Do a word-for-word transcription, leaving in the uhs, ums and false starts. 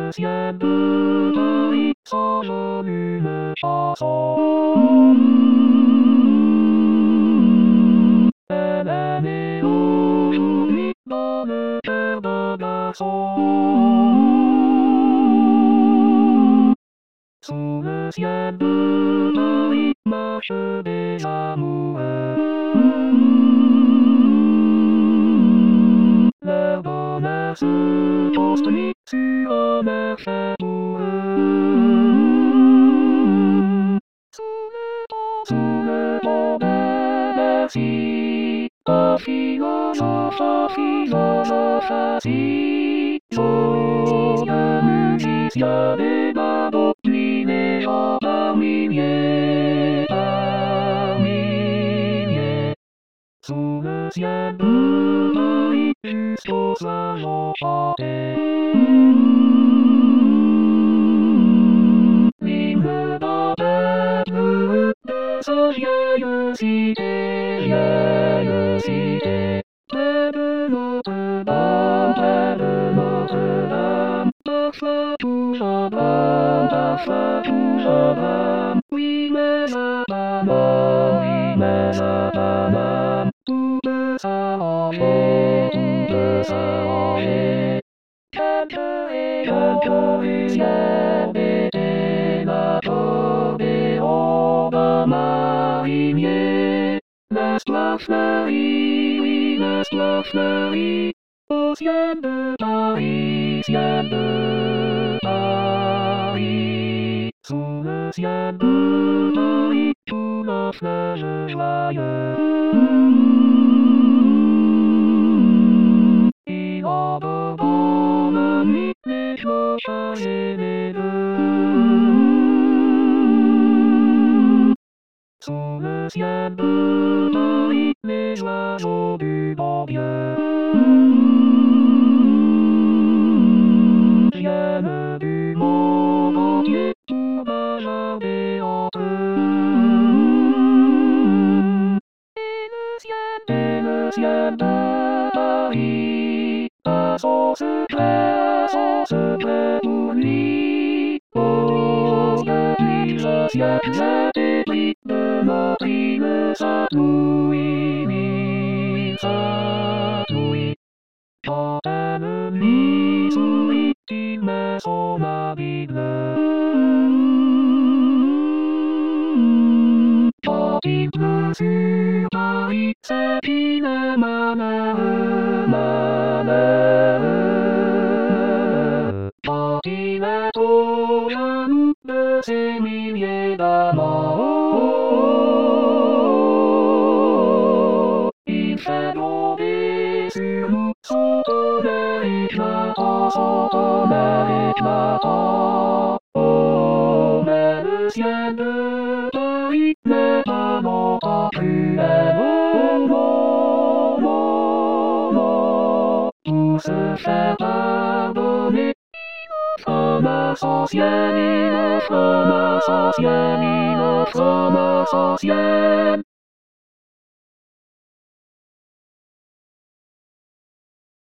le ciel de Paris s'enjole une chanson. Elle est née aujourd'hui dans le cœur de garçon. Sous le ciel de Paris marchent des amoureux. Leur bonheur se construit sur un marché pour eux. Sous le pont, sous le pont de Bercy, un philosophe, un philosophe assis, joyeux musicien des badauds, plie les gens par milliers, par milliers. Sous le ciel de Paris, jusqu'au soir enchanté. L'hymne d'un peuple de sa vieille cité, vieille cité. Près de Notre-Dame, près de Notre-Dame, parfois tout j'abrame, parfois tout j'abrame. Oui mais à Paname, oui mais à Paname, tout peut s'arranger, tout peut s'arranger. Quelques rayons, quelques ciels d'été, l'accordéon d'un marinier. L'espoir fleurit, oui, l'espoir fleurit, au ciel de Paris, ciel de Paris. Sous le ciel de Paris, tout le fleuve joyeux. Il endort dans la nuit les clochards et les gueux. Sous le ciel de Paris, les oiseaux du bon Dieu viennent du monde entier pour bavarder entre eux. Et le ciel, et le ciel de Paris a son secret, son secret pour lui. Oh, depuis le siècle cet épris de notre île s'atouille, oui, s'atouille. Quand elle lui sourit, il met son habit bleu. Quand il pleut sur Paris, c'est qu'il est malheureux, malheureux. Quand il est au jaloux de ses milliers d'amants, il fait tomber sur nous son tonnerre éclatant, son tonnerre éclatant. Oh, mais le ciel de Paris n'est pas longtemps cruel, oh non, non, non. Pour se faire pardonner, il offre un ascensiel, il offre un ascensiel, il offre un ascensiel.